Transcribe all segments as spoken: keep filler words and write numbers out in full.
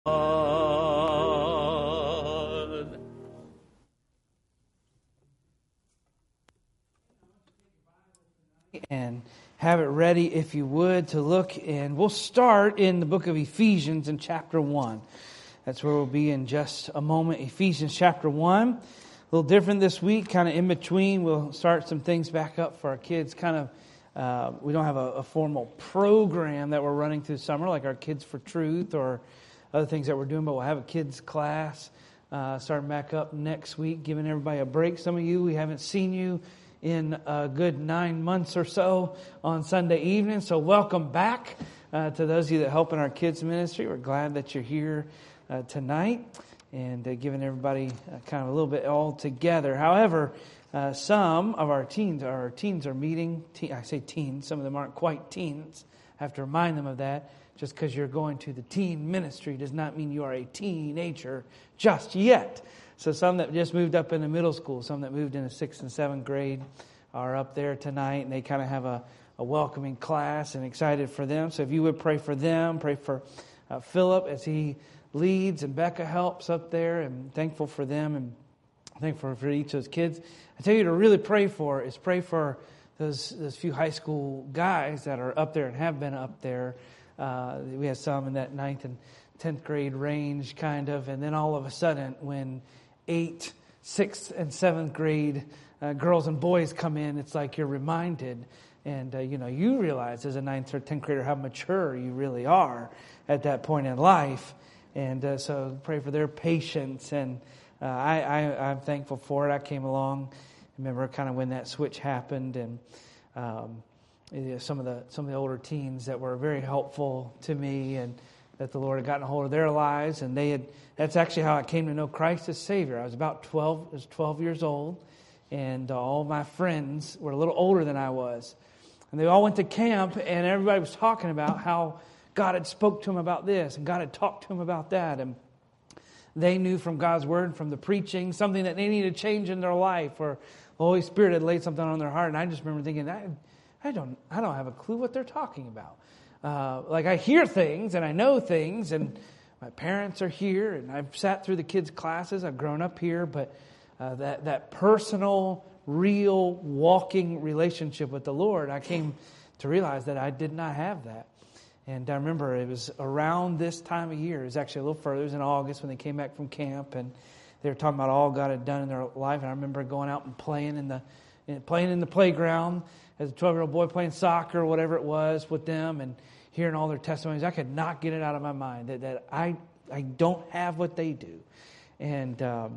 And have it ready, if you would, to look. And we'll start in the book of Ephesians in chapter one. That's where we'll be in just a moment. Ephesians chapter one. A little different this week, kind of in between. We'll start some things back up for our kids. Kind of, uh, we don't have a, a formal program that we're running through summer, like our Kids for Truth or other things that we're doing, but we'll have a kids class uh, starting back up next week, giving everybody a break. Some of you, we haven't seen you in a good nine months or so on Sunday evening. So welcome back uh, to those of you that help in our kids ministry. We're glad that you're here uh, tonight and uh, giving everybody uh, kind of a little bit all together. However, uh, some of our teens, our teens are meeting. Te- I say teens, some of them aren't quite teens. I have to remind them of that. Just because you're going to the teen ministry does not mean you are a teenager just yet. So some that just moved up into middle school, some that moved into sixth and seventh grade are up there tonight, and they kind of have a, a welcoming class and excited for them. So if you would pray for them, pray for uh, Philip as he leads, and Becca helps up there, and thankful for them and thankful for each of those kids. I tell you to really pray for is pray for those, those few high school guys that are up there and have been up there. Uh, we had some in that ninth and tenth grade range, kind of, and then all of a sudden, when eighth, sixth, and seventh grade uh, girls and boys come in, it's like you're reminded, and uh, you know, you realize as a ninth or tenth grader how mature you really are at that point in life, and uh, so pray for their patience, and uh, I, I, I'm thankful for it. I came along, remember, kind of when that switch happened, and um, some of the some of the older teens that were very helpful to me, and that the Lord had gotten a hold of their lives, and they had. That's actually how I came to know Christ as Savior. I was about twelve. I was twelve years old, and all my friends were a little older than I was, and they all went to camp, and everybody was talking about how God had spoke to them about this, and God had talked to them about that, and they knew from God's Word, from the preaching, something that they needed to change in their life, or the Holy Spirit had laid something on their heart, and I just remember thinking, I. I don't I don't have a clue what they're talking about. Uh, like I hear things and I know things, and my parents are here, and I've sat through the kids' classes. I've grown up here, but uh, that, that personal, real, walking relationship with the Lord, I came to realize that I did not have that. And I remember it was around this time of year. It was actually a little further. It was in August when they came back from camp, and they were talking about all God had done in their life. And I remember going out and playing in the playing in the playground as a twelve-year-old boy, playing soccer or whatever it was with them, and hearing all their testimonies. I could not get it out of my mind that, that I I don't have what they do. And um,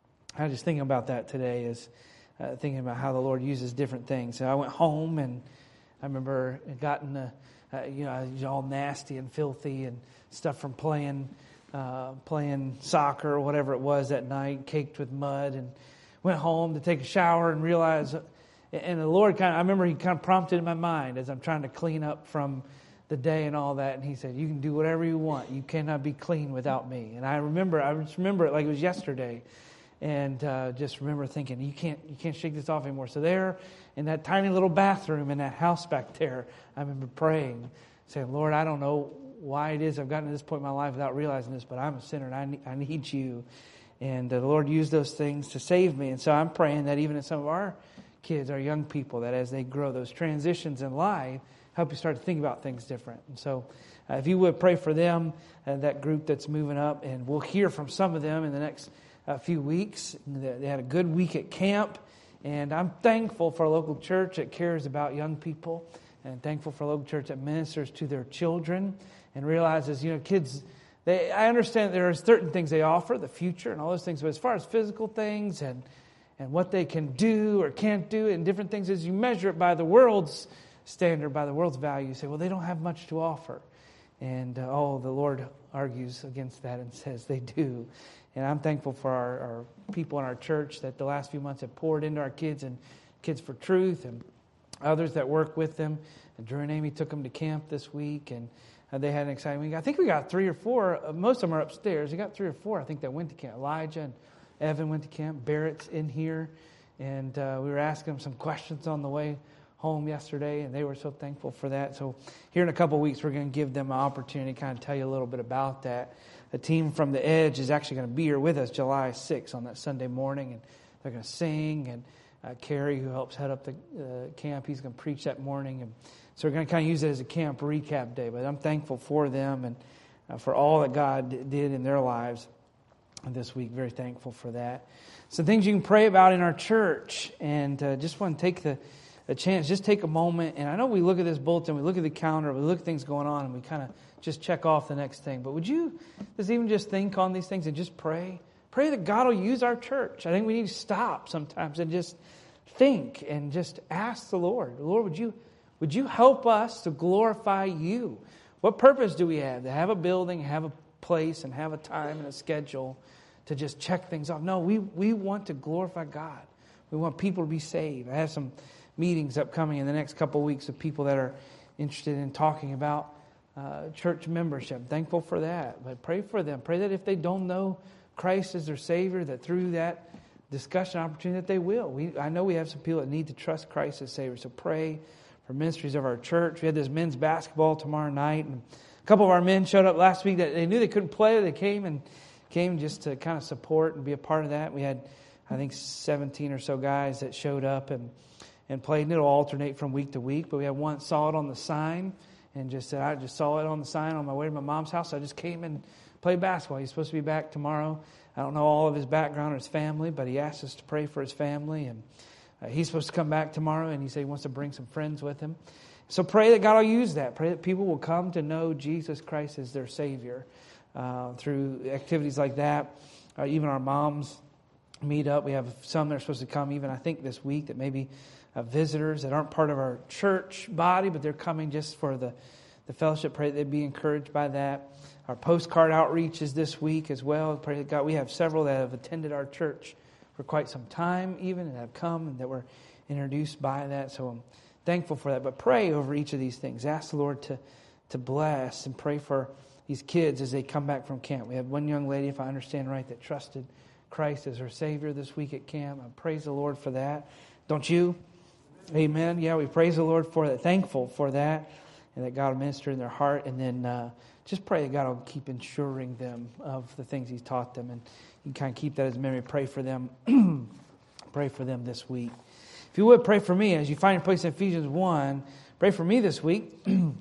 I was just thinking about that today, is uh, thinking about how the Lord uses different things. So I went home, and I remember it gotten, uh, uh, you know, I was all nasty and filthy and stuff from playing uh, playing soccer or whatever it was that night, caked with mud, and went home to take a shower and realized, and the Lord kind of, I remember He kind of prompted in my mind as I'm trying to clean up from the day and all that, and He said, you can do whatever you want. You cannot be clean without me. And I remember, I just remember it like it was yesterday, and uh, just remember thinking, you can't, you can't shake this off anymore. So there, in that tiny little bathroom in that house back there, I remember praying, saying, Lord, I don't know why it is I've gotten to this point in my life without realizing this, but I'm a sinner and I need, I need you. And uh, the Lord used those things to save me. And so I'm praying that even in some of our kids, our young people, that as they grow, those transitions in life help you start to think about things different. And so uh, if you would pray for them, uh, that group that's moving up, and we'll hear from some of them in the next uh, few weeks. They had a good week at camp, and I'm thankful for a local church that cares about young people, and thankful for a local church that ministers to their children and realizes, you know, kids... They, I understand there are certain things they offer, the future and all those things, but as far as physical things and and what they can do or can't do and different things, as you measure it by the world's standard, by the world's value, you say, well, they don't have much to offer. And, uh, oh, the Lord argues against that and says they do. And I'm thankful for our, our people in our church that the last few months have poured into our kids and Kids for Truth and others that work with them. And Drew and Amy took them to camp this week, and Uh, they had an exciting week. I think we got three or four. Uh, most of them are upstairs. We got three or four, I think, that went to camp. Elijah and Evan went to camp. Barrett's in here. And uh, we were asking them some questions on the way home yesterday, and they were so thankful for that. So here in a couple of weeks, we're going to give them an opportunity to kind of tell you a little bit about that. a team from the Edge is actually going to be here with us July sixth on that Sunday morning, and they're going to sing, and uh, Kerry, who helps head up the uh, camp, he's going to preach that morning, and so we're going to kind of use it as a camp recap day. But I'm thankful for them and uh, for all that God did in their lives this week. Very thankful for that. Some things you can pray about in our church, and uh, just want to take the a chance, just take a moment. And I know we look at this bulletin, we look at the calendar, we look at things going on, and we kind of just check off the next thing. But would you just even just think on these things and just pray? Pray that God will use our church. I think we need to stop sometimes and just think and just ask the Lord, Lord, would you would you help us to glorify you? What purpose do we have? To have a building, have a place, and have a time and a schedule to just check things off? No, we, we want to glorify God. We want people to be saved. I have some meetings upcoming in the next couple of weeks of people that are interested in talking about uh, church membership. I'm thankful for that. But pray for them. Pray that if they don't know Christ as their Savior, that through that discussion opportunity that they will. We I know we have some people that need to trust Christ as Savior. So pray for ministries of our church. We had this men's basketball tomorrow night, and a couple of our men showed up last week that they knew they couldn't play. They came and came just to kind of support and be a part of that. We had, I think, seventeen or so guys that showed up and and played. And it'll alternate from week to week. But we had one saw it on the sign and just said, I just saw it on the sign on my way to my mom's house. So I just came and played basketball. He's supposed to be back tomorrow. I don't know all of his background or his family, but he asked us to pray for his family. And uh, he's supposed to come back tomorrow, and he said he wants to bring some friends with him. So pray that God will use that. Pray that people will come to know Jesus Christ as their Savior uh, through activities like that. Uh, even our moms meet up. We have some that are supposed to come even, I think, this week that maybe uh, visitors that aren't part of our church body, but they're coming just for the, the fellowship. Pray that they'd be encouraged by that. Our postcard outreach is this week as well. Pray that God, we have several that have attended our church for quite some time even and have come and that were introduced by that. So I'm thankful for that. But pray over each of these things. Ask the Lord to, to bless and pray for these kids as they come back from camp. We had one young lady, if I understand right, that trusted Christ as her Savior this week at camp. I praise the Lord for that. Don't you? Amen. Yeah, we praise the Lord for that. Thankful for that. And that God will minister in their heart. And then uh, just pray that God will keep ensuring them of the things He's taught them. And you can kind of keep that as memory. Pray for them. Pray for them this week. If you would, pray for me. As you find your place in Ephesians one, pray for me this week.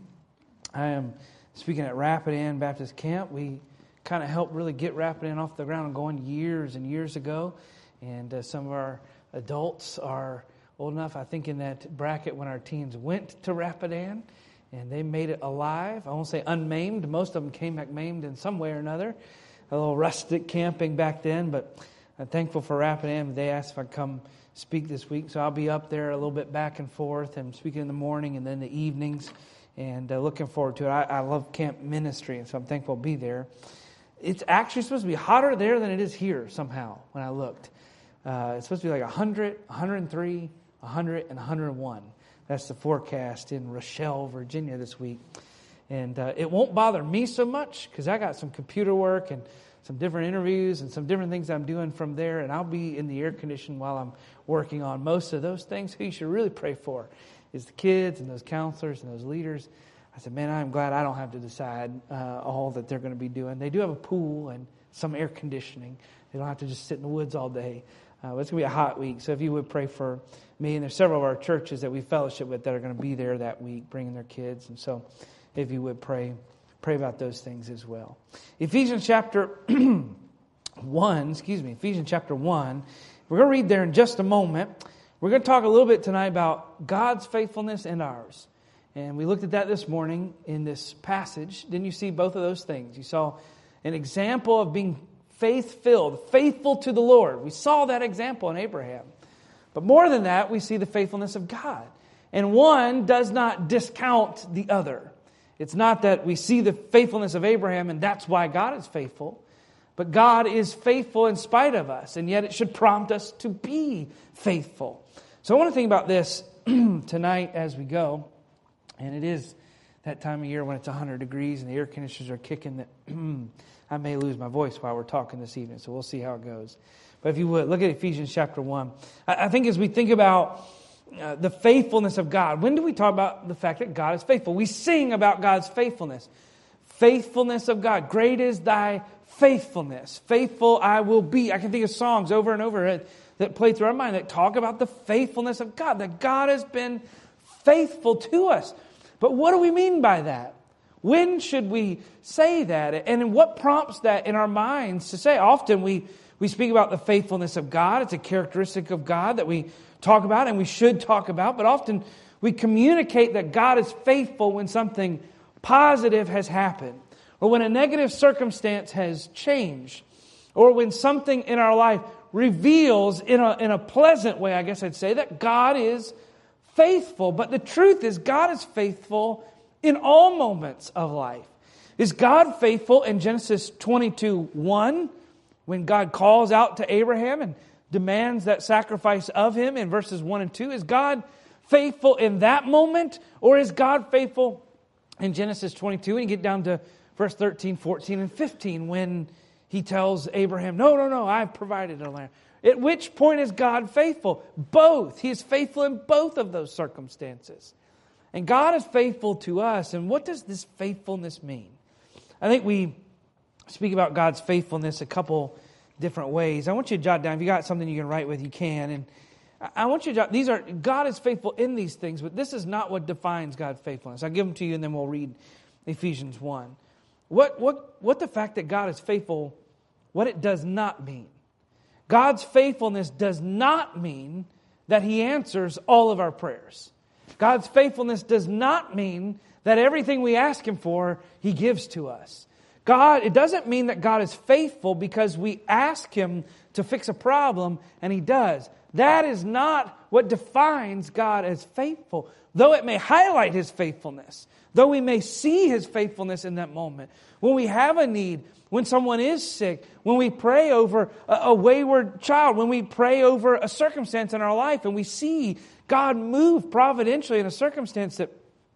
I am speaking at Rapidan Baptist Camp. We kind of helped really get Rapidan off the ground and going years and years ago. And uh, some of our adults are old enough, I think, in that bracket when our teens went to Rapidan. And they made it alive. I won't say unmaimed. Most of them came back maimed in some way or another. A little rustic camping back then. But I'm thankful for Rapidan. They asked if I'd come speak this week. So I'll be up there a little bit back and forth and speaking in the morning and then the evenings. And uh, looking forward to it. I, I love camp ministry, and so I'm thankful to be there. It's actually supposed to be hotter there than it is here somehow when I looked. Uh, it's supposed to be like one hundred, one hundred three, one hundred, and one hundred one. That's the forecast in Rochelle, Virginia this week. And uh, it won't bother me so much because I got some computer work and some different interviews and some different things I'm doing from there. And I'll be in the air condition while I'm working on most of those things. Who you should really pray for is the kids and those counselors and those leaders. I said, man, I'm glad I don't have to decide uh, all that they're going to be doing. They do have a pool and some air conditioning. They don't have to just sit in the woods all day. Uh, it's going to be a hot week. So if you would pray for me, and there's several of our churches that we fellowship with that are going to be there that week, bringing their kids. And so if you would pray, pray about those things as well. Ephesians chapter one, excuse me, Ephesians chapter one. We're going to read there in just a moment. We're going to talk a little bit tonight about God's faithfulness and ours. And we looked at that this morning in this passage. Didn't you see both of those things? You saw an example of being faith-filled, faithful to the Lord. We saw that example in Abraham. But more than that, we see the faithfulness of God. And one does not discount the other. It's not that we see the faithfulness of Abraham and that's why God is faithful. But God is faithful in spite of us. And yet it should prompt us to be faithful. So I want to think about this tonight as we go. And it is that time of year when it's one hundred degrees and the air conditioners are kicking that I may lose my voice while we're talking this evening. So we'll see how it goes. But if you would, look at Ephesians chapter one. I think as we think about uh, the faithfulness of God, when do we talk about the fact that God is faithful? We sing about God's faithfulness. Faithfulness of God. Great is thy faithfulness. Faithful I will be. I can think of songs over and over that play through our mind that talk about the faithfulness of God, that God has been faithful to us. But what do we mean by that? When should we say that? And what prompts that in our minds to say? Often we, we speak about the faithfulness of God. It's a characteristic of God that we talk about and we should talk about. But often we communicate that God is faithful when something positive has happened, or when a negative circumstance has changed, or when something in our life reveals in a, in a pleasant way, I guess I'd say, that God is faithful. But the truth is, God is faithful in all moments of life. Is God faithful in Genesis twenty-two one, when God calls out to Abraham and demands that sacrifice of him in verses one and two? Is God faithful in that moment? Or is God faithful in Genesis twenty-two, and you get down to verse thirteen, fourteen, and fifteen, when he tells Abraham, no, no, no, I've provided a land. At which point is God faithful? Both. He is faithful in both of those circumstances. And God is faithful to us. And what does this faithfulness mean? I think we speak about God's faithfulness a couple different ways. I want you to jot down. If you got something you can write with, you can. And I want you to jot, these are, God is faithful in these things, but this is not what defines God's faithfulness. I'll give them to you and then we'll read Ephesians one. What, what, what the fact that God is faithful, what it does not mean. God's faithfulness does not mean that He answers all of our prayers. God's faithfulness does not mean that everything we ask Him for, He gives to us. God, it doesn't mean that God is faithful because we ask Him to fix a problem and He does. That is not what defines God as faithful. Though it may highlight His faithfulness, though we may see His faithfulness in that moment, when we have a need, when someone is sick, when we pray over a, a wayward child, when we pray over a circumstance in our life and we see God move providentially in a circumstance that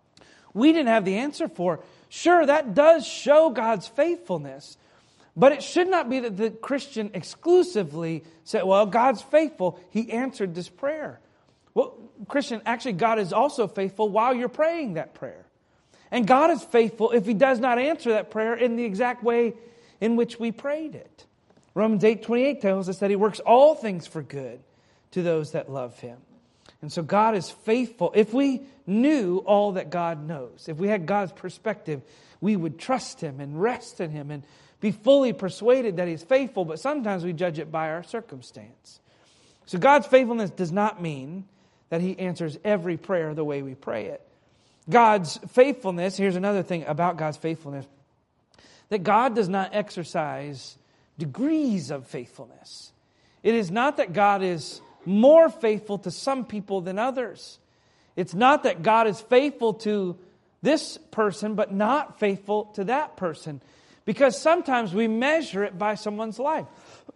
we didn't have the answer for, sure, that does show God's faithfulness. But it should not be that the Christian exclusively said, well, God's faithful, He answered this prayer. Well, Christian, actually God is also faithful while you're praying that prayer. And God is faithful if He does not answer that prayer in the exact way in which we prayed it. Romans eight twenty-eight tells us that He works all things for good to those that love Him. And so God is faithful. If we knew all that God knows, if we had God's perspective, we would trust Him and rest in Him and be fully persuaded that He's faithful, but sometimes we judge it by our circumstance. So God's faithfulness does not mean that He answers every prayer the way we pray it. God's faithfulness, here's another thing about God's faithfulness, that God does not exercise degrees of faithfulness. It is not that God is more faithful to some people than others. It's not that God is faithful to this person, but not faithful to that person. Because sometimes we measure it by someone's life.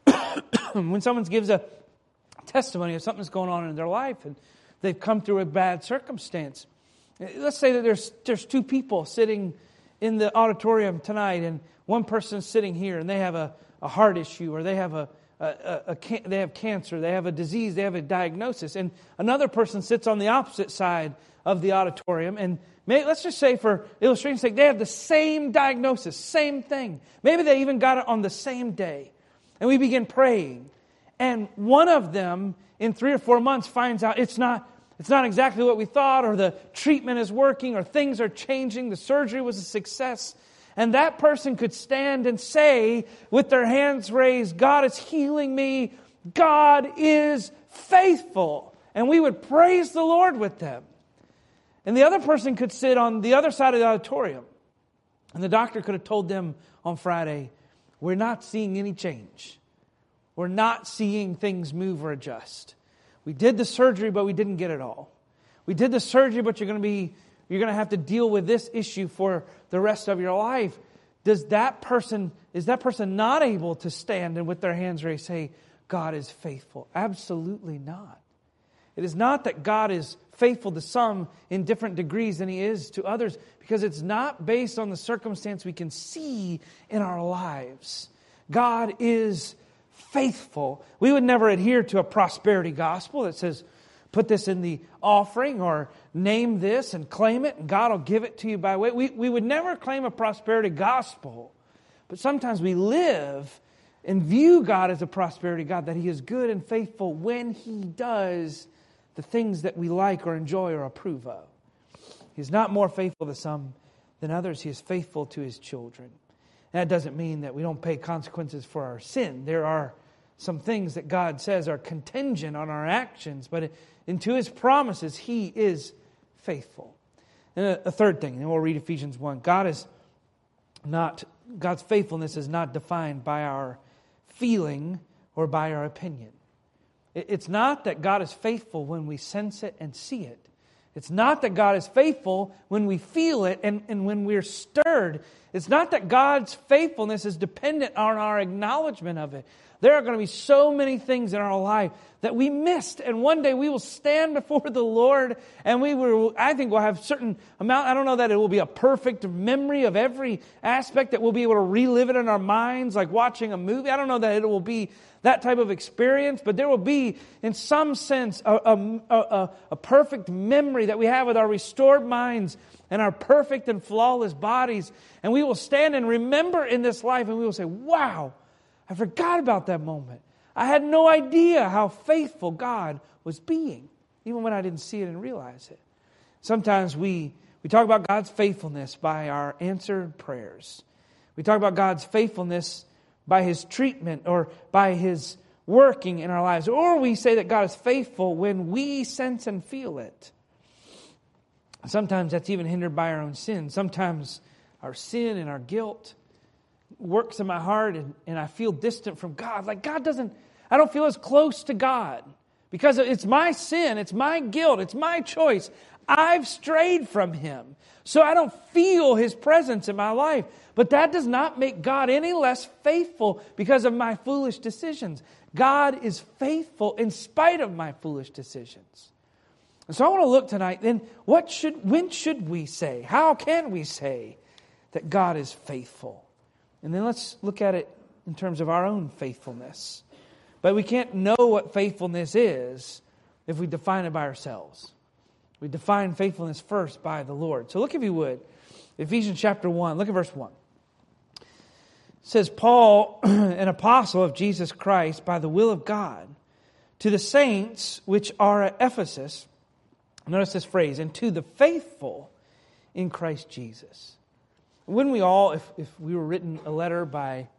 When someone gives a testimony of something's going on in their life and they've come through a bad circumstance. Let's say that there's there's two people sitting in the auditorium tonight, and one person's sitting here and they have a, a heart issue, or they have a, a, a, a they have cancer, they have a disease, they have a diagnosis, and another person sits on the opposite side of the auditorium, and May, let's just say for illustration's sake, they have the same diagnosis, same thing. Maybe they even got it on the same day. And we begin praying. And one of them, in three or four months, finds out it's not, it's not exactly what we thought, or the treatment is working, or things are changing, the surgery was a success. And that person could stand and say, with their hands raised, God is healing me. God is faithful. And we would praise the Lord with them. And the other person could sit on the other side of the auditorium. And the doctor could have told them on Friday, we're not seeing any change. We're not seeing things move or adjust. We did the surgery, but we didn't get it all. We did the surgery, but you're going to be, you're going to have to deal with this issue for the rest of your life. Does that person, is that person not able to stand and with their hands raised say, God is faithful? Absolutely not. It is not that God is faithful to some in different degrees than He is to others, because it's not based on the circumstance we can see in our lives. God is faithful. We would never adhere to a prosperity gospel that says, put this in the offering or name this and claim it and God will give it to you by way. We, we would never claim a prosperity gospel. But sometimes we live and view God as a prosperity God, that He is good and faithful when He does the things that we like or enjoy or approve of. He's not more faithful to some than others. He is faithful to His children. And that doesn't mean that we don't pay consequences for our sin. There are some things that God says are contingent on our actions, but into His promises, He is faithful. And a, a third thing, and then we'll read Ephesians one. God is not, God's faithfulness is not defined by our feeling or by our opinion. It, it's not that God is faithful when we sense it and see it. It's not that God is faithful when we feel it and, and when we're stirred. It's not that God's faithfulness is dependent on our acknowledgement of it. There are going to be so many things in our life that we missed. And one day we will stand before the Lord and we will, I think we'll have certain amount, I don't know that it will be a perfect memory of every aspect that we'll be able to relive it in our minds like watching a movie. I don't know that it will be that type of experience, but there will be, in some sense, a, a, a, a perfect memory that we have with our restored minds and our perfect and flawless bodies. And we will stand and remember in this life and we will say, wow, I forgot about that moment. I had no idea how faithful God was being, even when I didn't see it and realize it. Sometimes we, we talk about God's faithfulness by our answered prayers. We talk about God's faithfulness by His treatment or by His working in our lives. Or we say that God is faithful when we sense and feel it. Sometimes that's even hindered by our own sin. Sometimes our sin and our guilt works in my heart and, and I feel distant from God. Like God doesn't, I don't feel as close to God because it's my sin, it's my guilt, it's my choice. I've strayed from Him. So I don't feel His presence in my life. But that does not make God any less faithful because of my foolish decisions. God is faithful in spite of my foolish decisions. And so I want to look tonight, then what should, when should we say, how can we say that God is faithful? And then let's look at it in terms of our own faithfulness. But we can't know what faithfulness is if we define it by ourselves. We define faithfulness first by the Lord. So look, if you would, Ephesians chapter one, look at verse one. It says, Paul, an apostle of Jesus Christ by the will of God, to the saints which are at Ephesus, notice this phrase, and to the faithful in Christ Jesus. Wouldn't we all, if, if we were written a letter by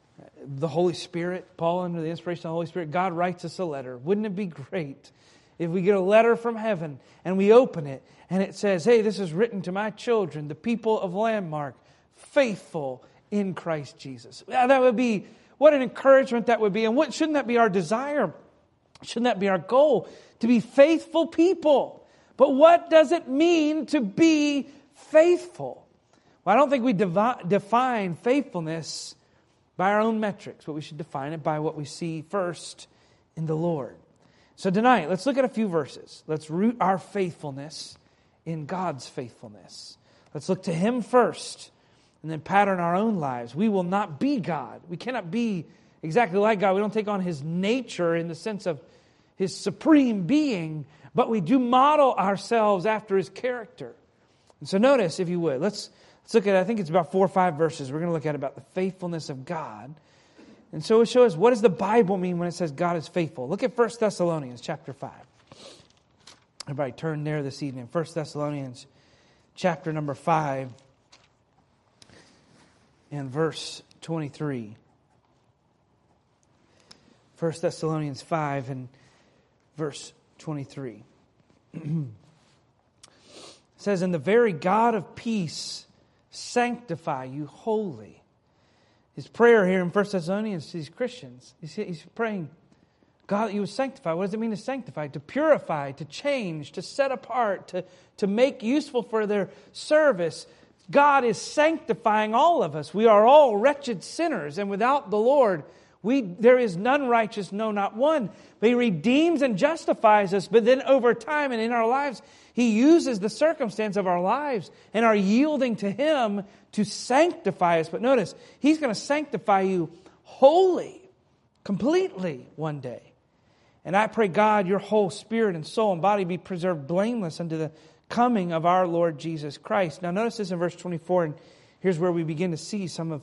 the Holy Spirit, Paul under the inspiration of the Holy Spirit, God writes us a letter. Wouldn't it be great if we get a letter from heaven and we open it and it says, hey, this is written to my children, the people of Landmark, faithful in Christ Jesus. Yeah, that would be, what an encouragement that would be. And what shouldn't that be our desire? Shouldn't that be our goal? To be faithful people. But what does it mean to be faithful? Well, I don't think we devi- define faithfulness by our own metrics, but we should define it by what we see first in the Lord. So tonight, let's look at a few verses. Let's root our faithfulness in God's faithfulness. Let's look to Him first and then pattern our own lives. We will not be God. We cannot be exactly like God. We don't take on His nature in the sense of His supreme being, but we do model ourselves after His character. And so notice, if you would, let's, let's look at, I think it's about four or five verses. We're going to look at about the faithfulness of God. And so it shows us, what does the Bible mean when it says God is faithful? Look at First Thessalonians chapter five. Everybody turn there this evening. First Thessalonians chapter number five and verse twenty-three. First Thessalonians five and verse twenty-three. It says, and the very God of peace sanctify you wholly. His prayer here in First Thessalonians to these Christians, he's praying, God, you would sanctify. What does it mean to sanctify? To purify, to change, to set apart, to, to make useful for their service. God is sanctifying all of us. We are all wretched sinners, and without the Lord, we there is none righteous, no, not one. But He redeems and justifies us, but then over time and in our lives, He uses the circumstance of our lives and our yielding to Him to sanctify us. But notice, He's going to sanctify you wholly, completely one day. And I pray, God, your whole spirit and soul and body be preserved blameless unto the coming of our Lord Jesus Christ. Now notice this in verse twenty-four, and here's where we begin to see some of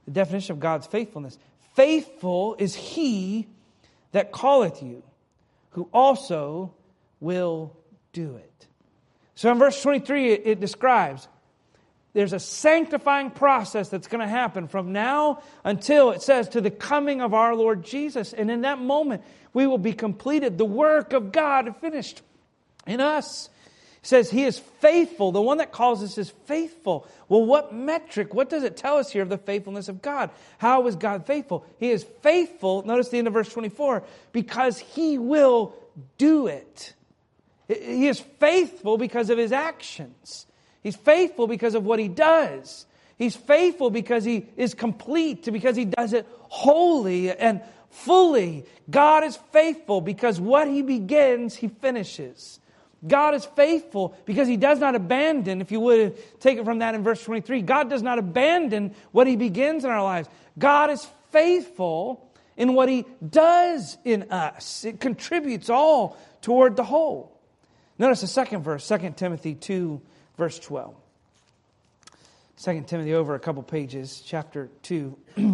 the definition of God's faithfulness. Faithful is he that calleth you, who also will do it. So in verse twenty-three, it, it describes there's a sanctifying process that's going to happen from now until, it says, to the coming of our Lord Jesus. And in that moment, we will be completed. The work of God finished in us. It says he is faithful. The one that calls us is faithful. Well, what metric, what does it tell us here of the faithfulness of God? How is God faithful? He is faithful, notice the end of verse twenty-four, because he will do it. He is faithful because of his actions. He's faithful because of what he does. He's faithful because he is complete, because he does it wholly and fully. God is faithful because what he begins, he finishes. God is faithful because he does not abandon, if you would take it from that in verse twenty-three, God does not abandon what he begins in our lives. God is faithful in what he does in us. It contributes all toward the whole. Notice the second verse, Second Timothy two, verse twelve. Second Timothy over a couple pages, chapter two.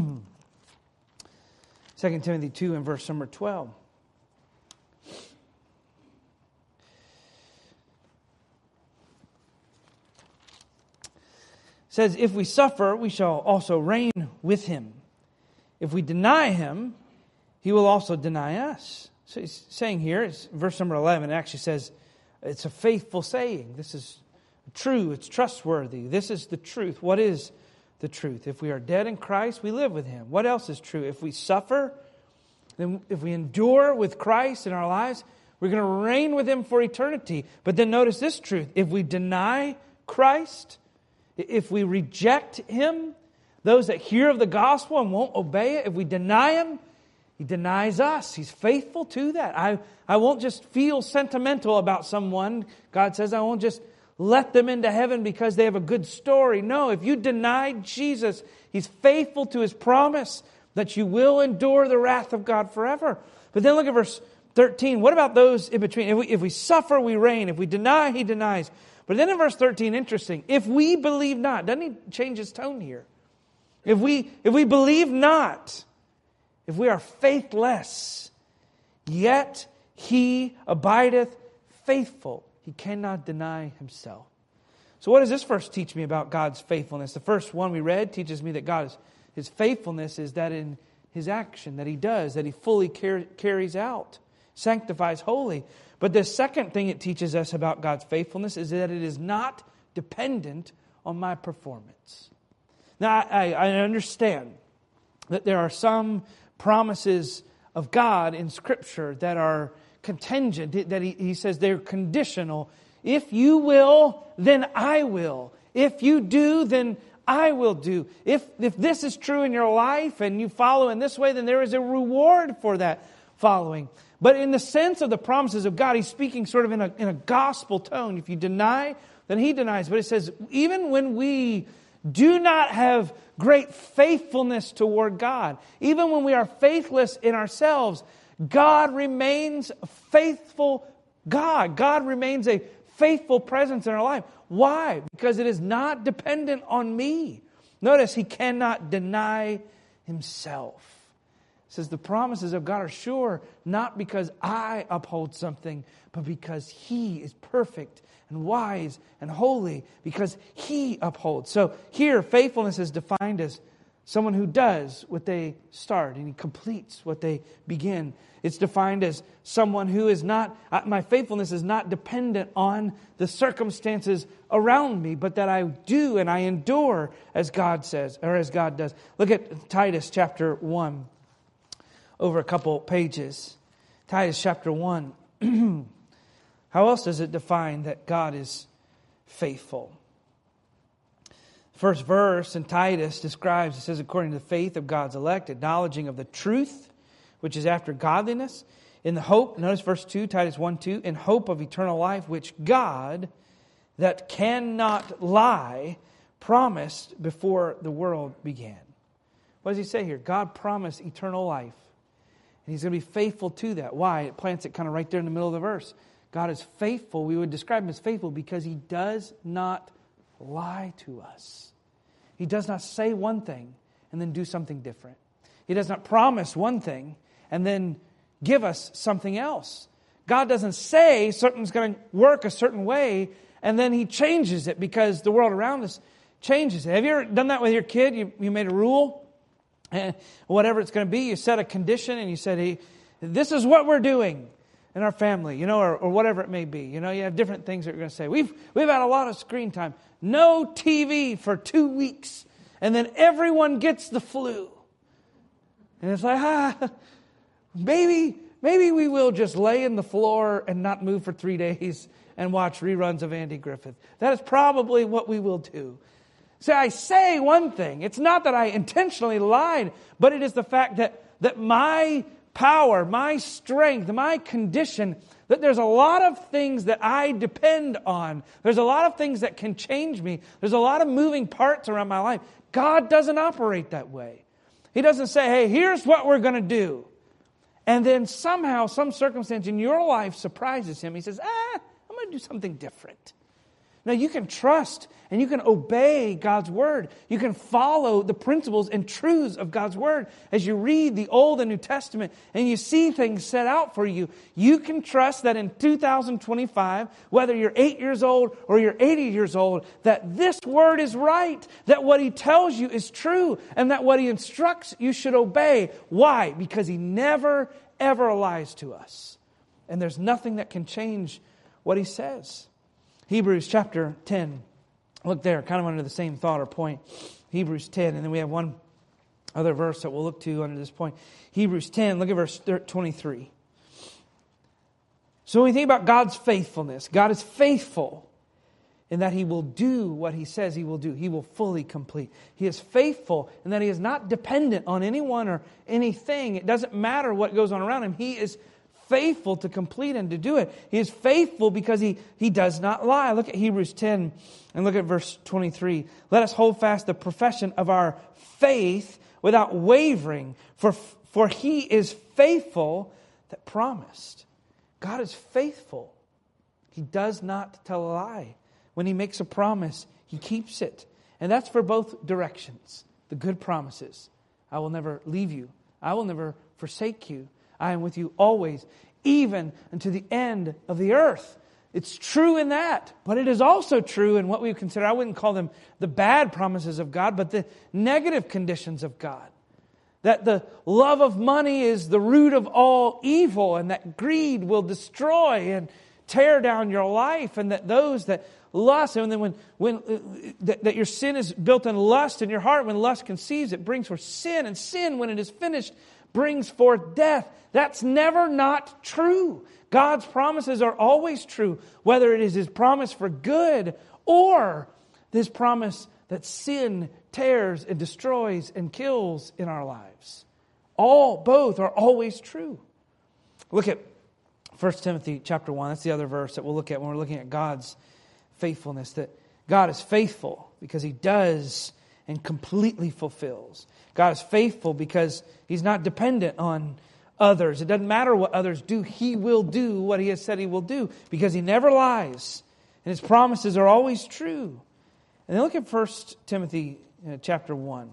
Second Timothy two and verse number twelve. It says, if we suffer, we shall also reign with him. If we deny him, he will also deny us. So he's saying here, it's verse number eleven, it actually says, it's a faithful saying. This is true. It's trustworthy. This is the truth. What is the truth? If we are dead in Christ, we live with him. What else is true? If we suffer, then if we endure with Christ in our lives, we're going to reign with him for eternity. But then notice this truth. If we deny Christ, if we reject him, those that hear of the gospel and won't obey it, if we deny him, he denies us. He's faithful to that. I, I won't just feel sentimental about someone. God says I won't just let them into heaven because they have a good story. No, if you deny Jesus, he's faithful to his promise that you will endure the wrath of God forever. But then look at verse thirteen. What about those in between? If we, if we suffer, we reign. If we deny, he denies. But then in verse thirteen, interesting. If we believe not, doesn't he change his tone here? If we, if we believe not, if we are faithless, yet he abideth faithful. He cannot deny himself. So what does this verse teach me about God's faithfulness? The first one we read teaches me that God is, his faithfulness is that in his action, that he does, that he fully car- carries out, sanctifies holy. But the second thing it teaches us about God's faithfulness is that it is not dependent on my performance. Now, I, I understand that there are some promises of God in Scripture that are contingent, that he, he says they're conditional. If you will, then I will. If you do, then I will do. If, if this is true in your life and you follow in this way, then there is a reward for that following. But in the sense of the promises of God, he's speaking sort of in a, in a gospel tone. If you deny, then he denies. But it says, even when we do not have great faithfulness toward God, even when we are faithless in ourselves, God remains a faithful God. God remains a faithful presence in our life. Why? Because it is not dependent on me. Notice he cannot deny himself. It says the promises of God are sure, not because I uphold something, but because he is perfect and wise and holy, because he upholds. So here, faithfulness is defined as someone who does what they start and he completes what they begin. It's defined as someone who is not, my faithfulness is not dependent on the circumstances around me, but that I do and I endure as God says, or as God does. Look at Titus chapter one, over a couple pages. Titus chapter one. How else does it define that God is faithful? First verse in Titus describes, it says, according to the faith of God's elect, acknowledging of the truth, which is after godliness, in the hope, notice verse two, Titus one two, in hope of eternal life, which God, that cannot lie, promised before the world began. What does he say here? God promised eternal life. And he's going to be faithful to that. Why? It plants it kind of right there in the middle of the verse. God is faithful. We would describe him as faithful because he does not lie to us. He does not say one thing and then do something different. He does not promise one thing and then give us something else. God doesn't say something's going to work a certain way and then He changes it because the world around us changes it. Have you ever done that with your kid? You, you made a rule, and whatever it's going to be. You set a condition and you said, hey, this is what we're doing in our family, you know, or, or whatever it may be. You know, you have different things that you're going to say. We've, we've had a lot of screen time. No T V for two weeks. And then everyone gets the flu. And it's like, ah, maybe, maybe we will just lay in the floor and not move for three days and watch reruns of Andy Griffith. That is probably what we will do. See, I say one thing. It's not that I intentionally lied, but it is the fact that, that my power, my strength, my condition, that there's a lot of things that I depend on. There's a lot of things that can change me. There's a lot of moving parts around my life. God doesn't operate that way. He doesn't say, hey, here's what we're going to do. And then somehow, some circumstance in your life surprises Him. He says, ah, I'm going to do something different. Now, you can trust and you can obey God's Word. You can follow the principles and truths of God's Word. As you read the Old and New Testament and you see things set out for you, you can trust that in two thousand twenty-five, whether you're eight years old or you're eighty years old, that this Word is right, that what He tells you is true, and that what He instructs you should obey. Why? Because He never, ever lies to us. And there's nothing that can change what He says. Hebrews chapter ten. Look there, kind of under the same thought or point. Hebrews ten, and then we have one other verse that we'll look to under this point. Hebrews ten, look at verse twenty-three. So when we think about God's faithfulness, God is faithful in that He will do what He says He will do. He will fully complete. He is faithful in that He is not dependent on anyone or anything. It doesn't matter what goes on around Him. He is faithful to complete and to do it. He is faithful because he, he does not lie. Look at Hebrews ten and look at verse twenty-three. Let us hold fast the profession of our faith without wavering, for, for He is faithful that promised. God is faithful. He does not tell a lie. When He makes a promise, He keeps it. And that's for both directions. The good promises. I will never leave you. I will never forsake you. I am with you always, even unto the end of the earth. It's true in that, but it is also true in what we consider, I wouldn't call them the bad promises of God, but the negative conditions of God. That the love of money is the root of all evil, and that greed will destroy and tear down your life, and that those that lust, and then when when uh, that, that your sin is built in lust in your heart, when lust conceives, it brings forth sin, and sin, when it is finished, brings forth death. That's never not true. God's promises are always true, whether it is His promise for good or His promise that sin tears and destroys and kills in our lives. All, both are always true. Look at First Timothy chapter one. That's the other verse that we'll look at when we're looking at God's faithfulness. That God is faithful because He does and completely fulfills. God is faithful because He's not dependent on others. It doesn't matter what others do. He will do what He has said He will do because He never lies. And His promises are always true. And then look at First Timothy uh, chapter one.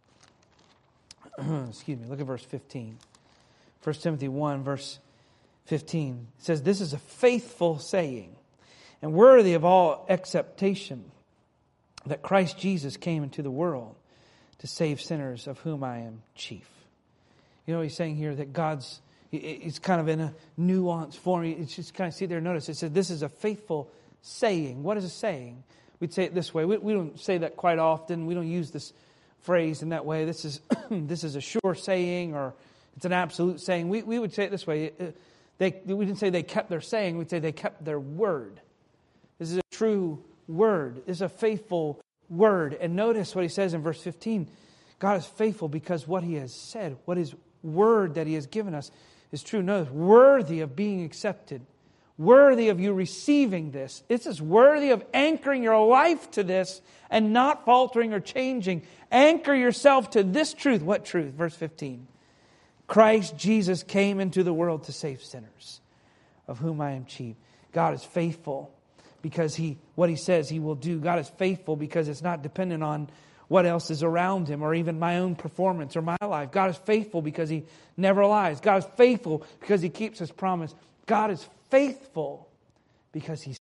Excuse me. Look at verse fifteen. First Timothy one verse fifteen. It says, this is a faithful saying and worthy of all acceptation, that Christ Jesus came into the world to save sinners, of whom I am chief. You know what He's saying here? That God's, it's kind of in a nuanced form. It's just kind of see there, notice. It says, this is a faithful saying. What is a saying? We'd say it this way. We, we don't say that quite often. We don't use this phrase in that way. This is this is a sure saying, or it's an absolute saying. We we would say it this way. They we didn't say they kept their saying. We'd say they kept their word. This is a true word. This is a faithful word. And notice what He says in verse fifteen. God is faithful because what He has said, what His word that He has given us is true. Notice, worthy of being accepted. Worthy of you receiving this. This is worthy of anchoring your life to this and not faltering or changing. Anchor yourself to this truth. What truth? Verse fifteen. Christ Jesus came into the world to save sinners, of whom I am chief. God is faithful because He, what He says He will do. God is faithful because it's not dependent on what else is around him or even my own performance or my life. God is faithful because he never lies. God is faithful because he keeps his promise. God is faithful because he's,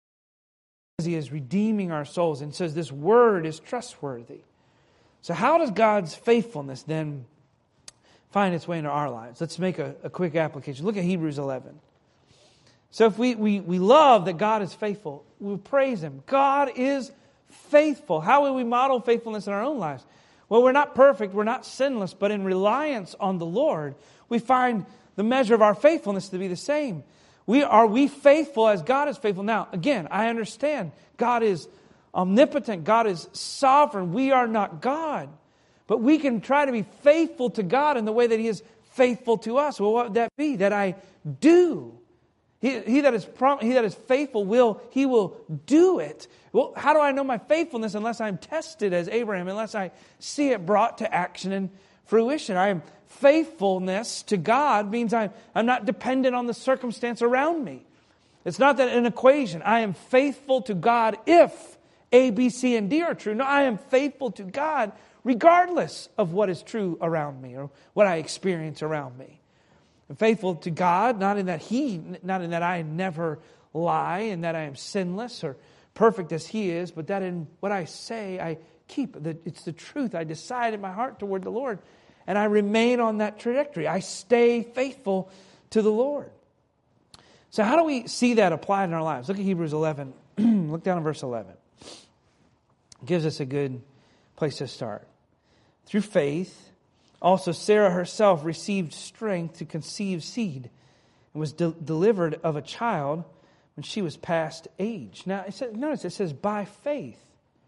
he is redeeming our souls, and says this word is trustworthy. So how does God's faithfulness then find its way into our lives? Let's make a, a quick application. Look at Hebrews eleven. So if we, we, we love that God is faithful, we praise him. God is faithful. How will we model faithfulness in our own lives? Well, we're not perfect, we're not sinless, but in reliance on the Lord, we find the measure of our faithfulness to be the same. We are we faithful as God is faithful. Now, again, I understand God is omnipotent, God is sovereign. We are not God. But we can try to be faithful to God in the way that he is faithful to us. Well, what would that be? That I do. He, he that is prom- he that is faithful will he will do it. Well, how do I know my faithfulness unless I'm tested as Abraham, unless I see it brought to action and fruition? I am faithfulness to God means I'm I'm not dependent on the circumstance around me. It's not that an equation. I am faithful to God if A, B, C, and D are true. No, I am faithful to God regardless of what is true around me or what I experience around me. I'm faithful to God, not in that He, not in that I never lie and that I am sinless or perfect as He is, but that in what I say I keep. It's the truth. I decide in my heart toward the Lord, and I remain on that trajectory. I stay faithful to the Lord. So how do we see that applied in our lives? Look at Hebrews eleven. Look down at verse eleven. It gives us a good place to start. Through faith, also Sarah herself received strength to conceive seed and was de- delivered of a child when she was past age. Now, it says, notice it says by faith.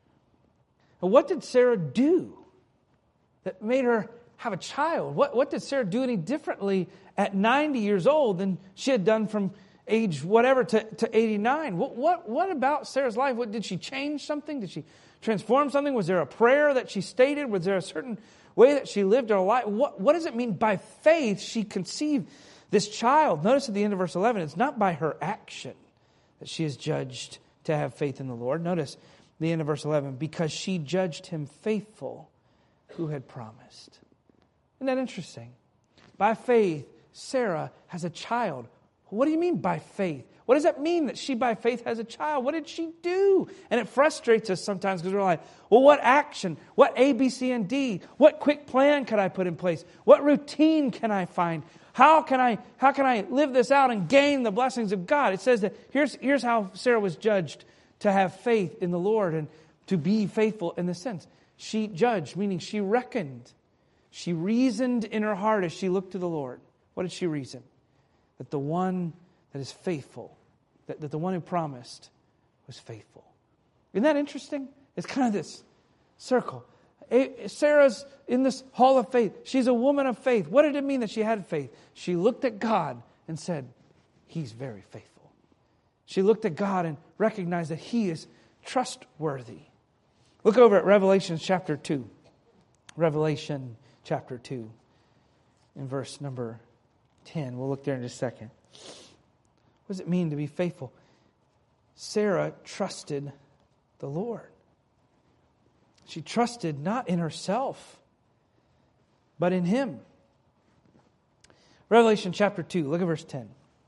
Now, what did Sarah do that made her have a child? What, what did Sarah do any differently at ninety years old than she had done from age whatever to, to eighty-nine? What, what, what about Sarah's life? What, did she change something? Did she transform something? Was there a prayer that she stated? Was there a certain way that she lived her life? What, what does it mean by faith she conceived this child? Notice at the end of verse eleven, it's not by her action that she is judged to have faith in the Lord. Notice the end of verse eleven, because she judged him faithful who had promised. Isn't that interesting? By faith, Sarah has a child. What do you mean by faith? What does that mean that she by faith has a child? What did she do? And it frustrates us sometimes because we're like, well, what action? What A, B, C, and D? What quick plan can I put in place? What routine can I find? How can I how can I live this out and gain the blessings of God? It says that here's, here's how Sarah was judged to have faith in the Lord and to be faithful in the sense. She judged, meaning she reckoned. She reasoned in her heart as she looked to the Lord. What did she reason? That the one that is faithful, that, that the one who promised was faithful. Isn't that interesting? It's kind of this circle. Sarah's in this hall of faith. She's a woman of faith. What did it mean that she had faith? She looked at God and said, He's very faithful. She looked at God and recognized that He is trustworthy. Look over at Revelation chapter two. Revelation chapter two in verse number ten. We'll look there in just a second. What does it mean to be faithful? Sarah trusted the Lord. She trusted not in herself, but in Him. Revelation chapter two, look at verse ten.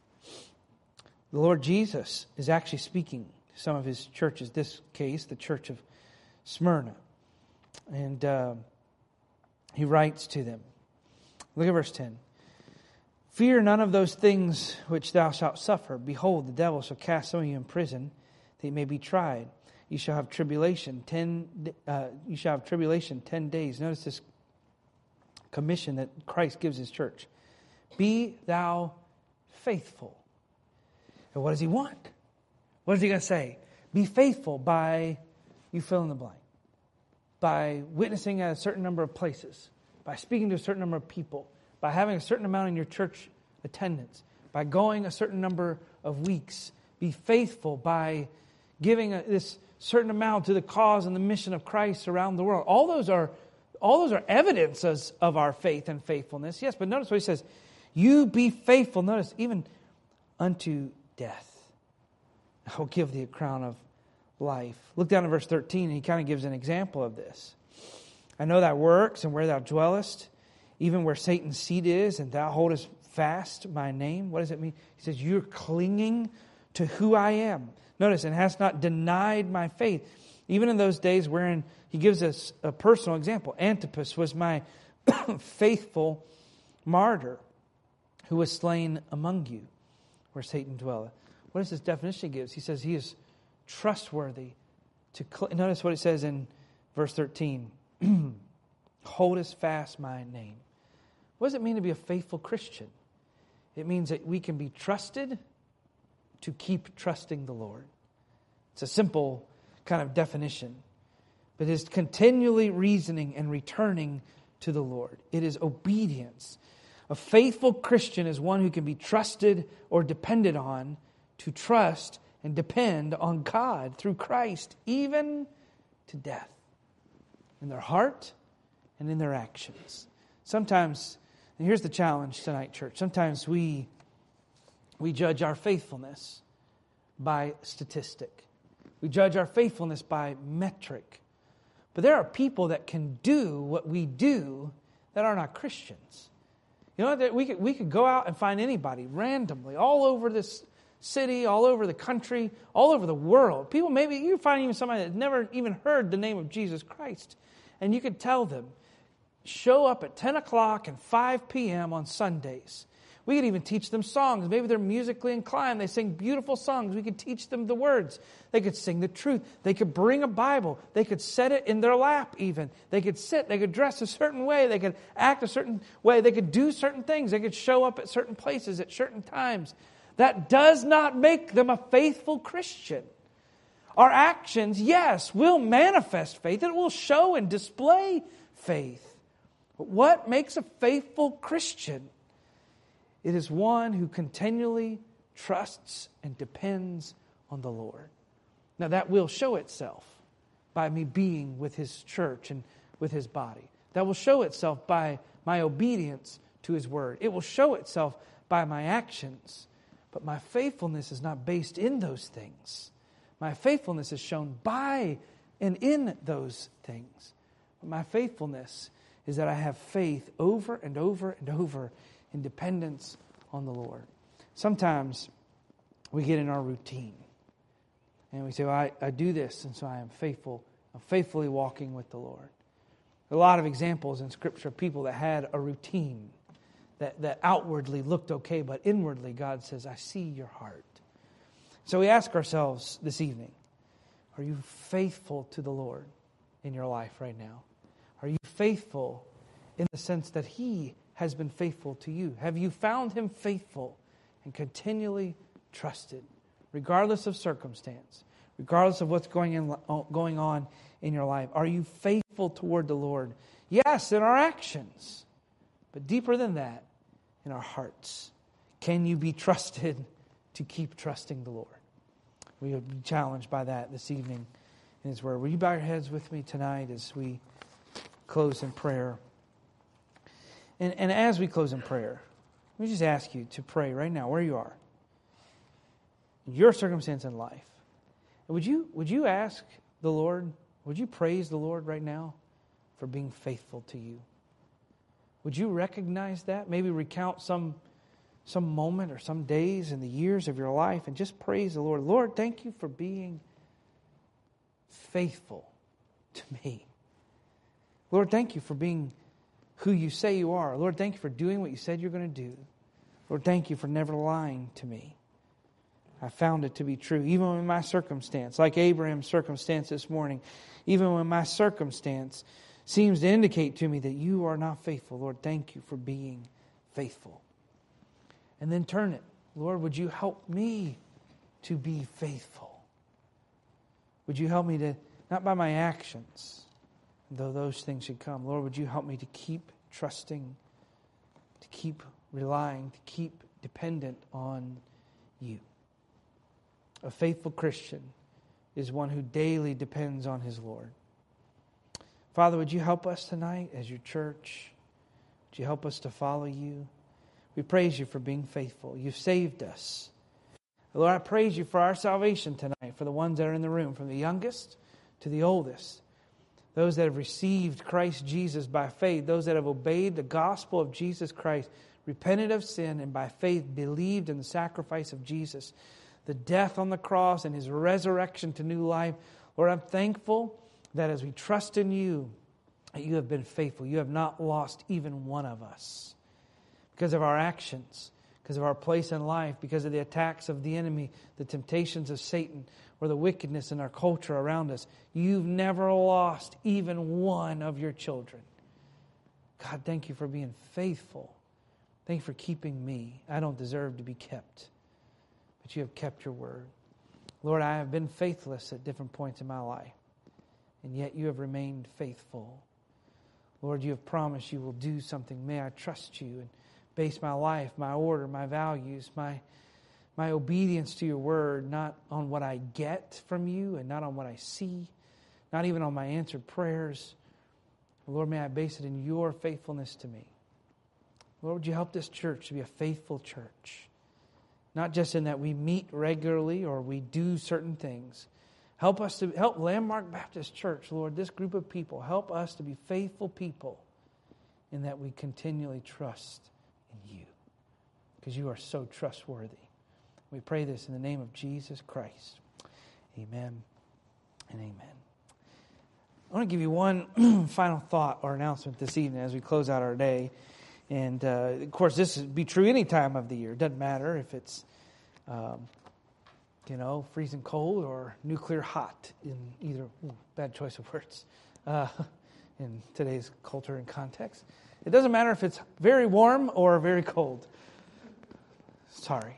The Lord Jesus is actually speaking to some of His churches, this case, the church of Smyrna. And uh, He writes to them. Look at verse ten. Fear none of those things which thou shalt suffer. Behold, the devil shall cast some of you in prison, that ye may be tried. You shall have tribulation ten. Uh, you shall have tribulation ten days. Notice this commission that Christ gives His church. Be thou faithful. And what does He want? What is He going to say? Be faithful by, you fill in the blank, by witnessing at a certain number of places, by speaking to a certain number of people, by having a certain amount in your church attendance, by going a certain number of weeks. Be faithful by giving a, this certain amount to the cause and the mission of Christ around the world. All those are all those are evidences of our faith and faithfulness. Yes, but notice what He says. You be faithful, notice, even unto death. I will give thee a crown of life. Look down at verse thirteen, and he kind of gives an example of this. I know thy works and where thou dwellest, even where Satan's seat is, and thou holdest fast my name. What does it mean? He says, you're clinging to who I am. Notice, and hast not denied my faith. Even in those days wherein he gives us a personal example. Antipas was my faithful martyr who was slain among you, where Satan dwelleth. What is this definition he gives? He says he is trustworthy to cl- notice what it says in verse thirteen. Holdest fast my name. What does it mean to be a faithful Christian? It means that we can be trusted to keep trusting the Lord. It's a simple kind of definition, but it's continually reasoning and returning to the Lord. It is obedience. A faithful Christian is one who can be trusted or depended on to trust and depend on God through Christ, even to death, in their heart and in their actions. Sometimes, and here's the challenge tonight, church, sometimes we, we judge our faithfulness by statistic. We judge our faithfulness by metric. But there are people that can do what we do that are not Christians. You know, that we could, we could go out and find anybody randomly all over this city, all over the country, all over the world. People, maybe you find even somebody that's never even heard the name of Jesus Christ. And you could tell them, show up at ten o'clock and five p.m. on Sundays. We could even teach them songs. Maybe they're musically inclined. They sing beautiful songs. We could teach them the words. They could sing the truth. They could bring a Bible. They could set it in their lap even. They could sit. They could dress a certain way. They could act a certain way. They could do certain things. They could show up at certain places at certain times. That does not make them a faithful Christian. Our actions, yes, will manifest faith. It will show and display faith. But what makes a faithful Christian? It is one who continually trusts and depends on the Lord. Now that will show itself by me being with His church and with His body. That will show itself by my obedience to His word. It will show itself by my actions. But my faithfulness is not based in those things. My faithfulness is shown by and in those things. But my faithfulness is that I have faith over and over and over in dependence on the Lord. Sometimes we get in our routine and we say, well, I, I do this, and so I am faithful. I'm faithfully walking with the Lord. There are a lot of examples in Scripture of people that had a routine that, that outwardly looked okay, but inwardly God says, I see your heart. So we ask ourselves this evening, are you faithful to the Lord in your life right now? Are you faithful in the sense that He has been faithful to you? Have you found Him faithful and continually trusted, regardless of circumstance, regardless of what's going in, going on in your life? Are you faithful toward the Lord? Yes, in our actions, but deeper than that, in our hearts. Can you be trusted to keep trusting the Lord? We will be challenged by that this evening in His Word. Will you bow your heads with me tonight as we close in prayer? And, and as we close in prayer, let me just ask you to pray right now, where you are, your circumstance in life. And would you, would you ask the Lord, would you praise the Lord right now for being faithful to you? Would you recognize that? Maybe recount some, some moment or some days in the years of your life and just praise the Lord. Lord, thank you for being faithful to me. Lord, thank you for being who you say you are. Lord, thank you for doing what you said you're going to do. Lord, thank you for never lying to me. I found it to be true, even in my circumstance, like Abraham's circumstance this morning, even when my circumstance seems to indicate to me that you are not faithful. Lord, thank you for being faithful. And then turn it. Lord, would you help me to be faithful? Would you help me to, not by my actions, though those things should come. Lord, would you help me to keep trusting, to keep relying, to keep dependent on you. A faithful Christian is one who daily depends on his Lord. Father, would you help us tonight as your church? Would you help us to follow you? We praise you for being faithful. You've saved us. Lord, I praise you for our salvation tonight, for the ones that are in the room, from the youngest to the oldest, those that have received Christ Jesus by faith, those that have obeyed the gospel of Jesus Christ, repented of sin, and by faith believed in the sacrifice of Jesus, the death on the cross and His resurrection to new life. Lord, I'm thankful that as we trust in You, that You have been faithful. You have not lost even one of us because of our actions, because of our place in life, because of the attacks of the enemy, the temptations of Satan, or the wickedness in our culture around us. You've never lost even one of Your children. God, thank You for being faithful. Thank You for keeping me. I don't deserve to be kept, but You have kept Your word. Lord, I have been faithless at different points in my life, and yet You have remained faithful. Lord, You have promised You will do something. May I trust You and base my life, my order, my values, my my obedience to Your word, not on what I get from You and not on what I see, not even on my answered prayers. Lord, may I base it in Your faithfulness to me. Lord, would You help this church to be a faithful church? Not just in that we meet regularly or we do certain things. Help us to help Landmark Baptist Church, Lord, this group of people, help us to be faithful people in that we continually trust in You, because You are so trustworthy. We pray this in the name of Jesus Christ. Amen and amen. I want to give you one final thought or announcement this evening as we close out our day. And, uh, of course, this would be true any time of the year. It doesn't matter if it's, um, you know, freezing cold or nuclear hot in either. Ooh, bad choice of words uh, in today's culture and context. It doesn't matter if it's very warm or very cold. Sorry.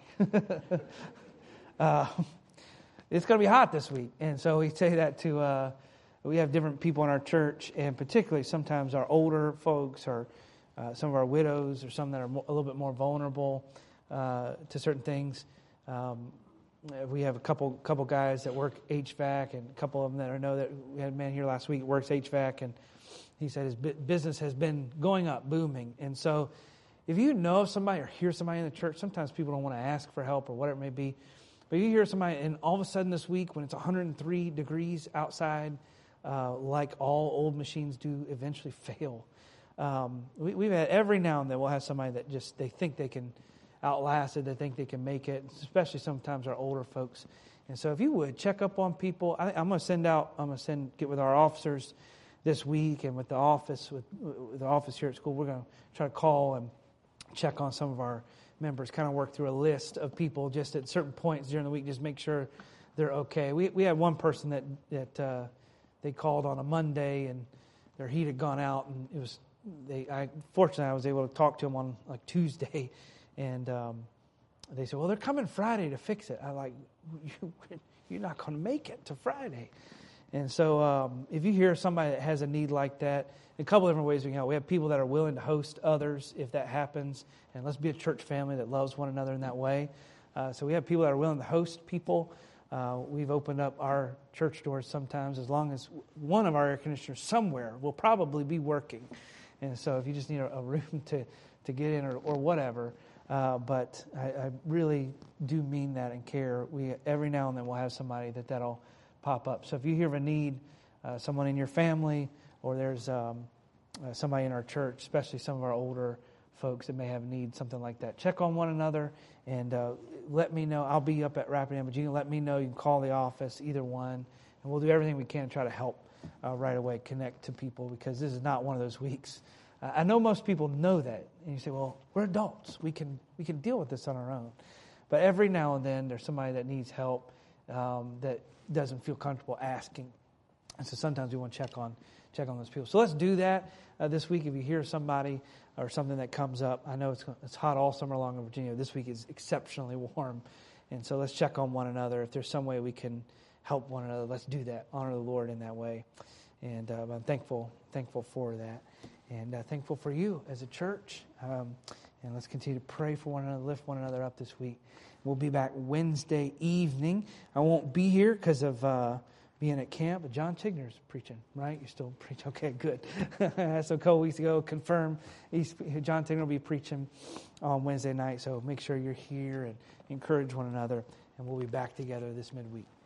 uh, it's going to be hot this week. And so we say that to, uh, we have different people in our church, and particularly sometimes our older folks or uh, some of our widows or some that are mo- a little bit more vulnerable uh, to certain things. Um, we have a couple couple guys that work H V A C, and a couple of them that I know that we had a man here last week that works H V A C, and he said his business has been going up, booming. And so if you know somebody or hear somebody in the church, sometimes people don't want to ask for help or whatever it may be, but you hear somebody and all of a sudden this week when it's one hundred three degrees outside, uh, like all old machines do eventually fail. Um, we, we've had every now and then we'll have somebody that just, they think they can outlast it, they think they can make it, especially sometimes our older folks. And so if you would, check up on people. I, I'm going to send out, I'm going to send, get with our officers this week and with the office, with, with the office here at school. We're going to try to call and check on some of our members, kind of work through a list of people just at certain points during the week, just make sure they're okay. We we had one person that, that uh, they called on a Monday and their heat had gone out, and it was, they. I fortunately I was able to talk to them on like Tuesday, and um, they said, well, they're coming Friday to fix it. I like, you, you're not going to make it to Friday. And so um, if you hear somebody that has a need like that, a couple of different ways we can help. We have people that are willing to host others if that happens. And let's be a church family that loves one another in that way. Uh, so we have people that are willing to host people. Uh, we've opened up our church doors sometimes as long as one of our air conditioners somewhere will probably be working. And so if you just need a, a room to, to get in or, or whatever. Uh, but I, I really do mean that and care. We every now and then we'll have somebody that that'll pop up. So if you hear of a need, uh, someone in your family, or there's um, uh, somebody in our church, especially some of our older folks that may have need, something like that, check on one another and uh, let me know. I'll be up at Rapid Amber. You can let me know. You can call the office, either one, and we'll do everything we can to try to help uh, right away, connect to people, because this is not one of those weeks. Uh, I know most people know that, and you say, well, we're adults. We can we can deal with this on our own. But every now and then there's somebody that needs help um, that doesn't feel comfortable asking. And so sometimes we want to check on check on those people. So let's do that uh, this week. If you hear somebody or something that comes up, I know it's it's hot all summer long in Virginia. This week is exceptionally warm. And so let's check on one another. If there's some way we can help one another, let's do that. Honor the Lord in that way. And uh, I'm thankful thankful for that. And uh, thankful for you as a church. Um, and let's continue to pray for one another, lift one another up this week. We'll be back Wednesday evening. I won't be here because of uh, being at camp, but John Tigner's preaching, right? You're still preaching? Okay, good. So a couple weeks ago, confirmed he's, John Tigner will be preaching on Wednesday night. So make sure you're here and encourage one another. And we'll be back together this midweek.